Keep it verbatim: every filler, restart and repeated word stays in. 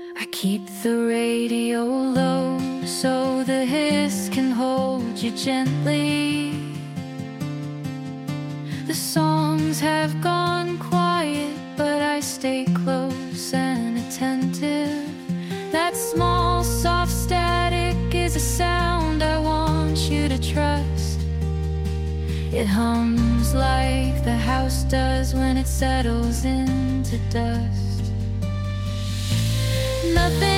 I keep the radio low so the hiss can hold you gently. The songs have gone quiet, but I stay close and attentive. That small soft static is a sound I want you to trust. It hums like the house does when it settles into dust. Nothing